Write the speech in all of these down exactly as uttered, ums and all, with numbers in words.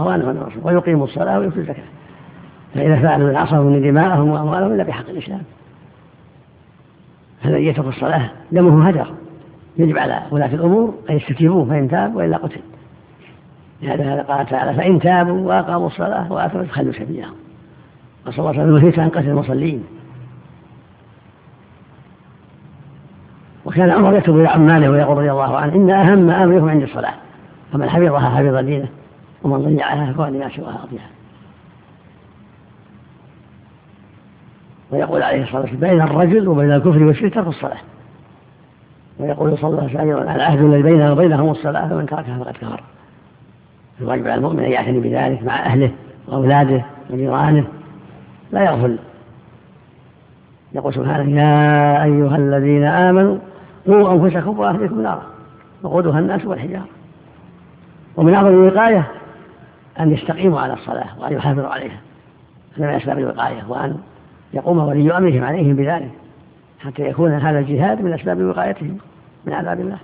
الله وأنا ورسوله ويقيموا الصلاة ويؤتوا الزكاة، فإذا فعلوا العصروا من دماءهم وأموالهم إلا بحق الإسلام. هذا يترك الصلاة دمه هدر، يجب على ولاة الأمور أن يستتيبوه فإن تاب وإلا قتل. هذا قال تعالى فإن تابوا وأقاموا الصلاة وآتوا فخلوا سبيلهم. وصلى الله عليه وسلم أن قتل المصلين. وكان عمر يكتب إلى عماله ويقول رضي الله عنه إن أهم أمركم عند الصلاة، فمن حفظها حفظ دينه ومن ضيعها فهو لما سواها أضيعها. ويقول عليه الصلاة والسلام بين الرجل وبين الكفر والشرك ترك الصلاة. ويقول صلى الله عليه وسلم العهد الذي بيننا وبينهم الصلاة فمن تركها فقد كفر. الواجب على المؤمن أن يعتني بذلك مع أهله وأولاده وجيرانه لا يغفل. يقول سبحانه يا أيها الذين آمنوا قوا أنفسكم وأهليكم نارا وقودها الناس والحجارة. ومن أعظم الوقاية أن يستقيموا على الصلاة وأن يحافظوا عليها، هذا من أسباب الوقاية، وأن يقوم ولي أمرهم عليهم بذلك حتى يكون هذا الجهاد من أسباب وقايتهم من عذاب الله.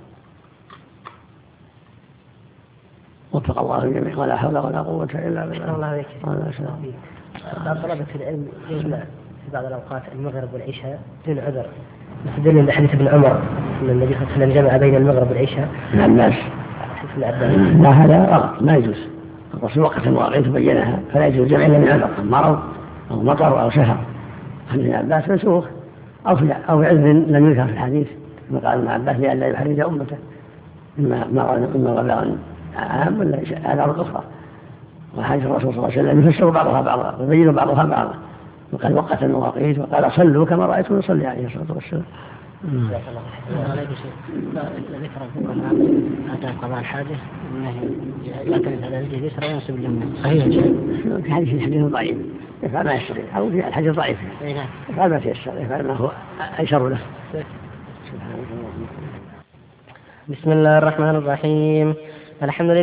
وفق الله الجميع ولا حول ولا قوة إلا بالله. الله عليك. بعض طلبة العلم يجمع في بعض الأوقات المغرب والعشاء دون عذر، نستدل بحديث ابن عمر أن النبي صلى الله عليه وسلم جمع بين المغرب والعشاء. نعم الناس. لا هذا غلط ما يجوز. الرسول وقت المواقيت بينها فلا يجوز جمع إلا من عذر مرض أو مطر أو سفر. عن ابن عباس منسوخ أو في أو عذر لم يذكر في الحديث كما قال ابن عباس لئلا يحرج أمته إما مرض إما غباء عام ولا أعذار أخرى. وحديث الرسول صلى الله عليه وسلم يفسر بعضها بعضا ويبين بعضها بعضا، وقال وقت المواقيت وقال صلوا كما رأيتم يصلي عليه الصلاة والسلام. ذكر هذا قضاء الحاجة يعتمد على الجهة اليسرى وينسب اليمنى صحيح في حديث الحديث ضعيف يفعل ما يستطيع أو في الحديث ضعيف يفعل ما تيسر يفعل ما هو أيسر له. بسم الله الرحمن الرحيم. الحمد لله.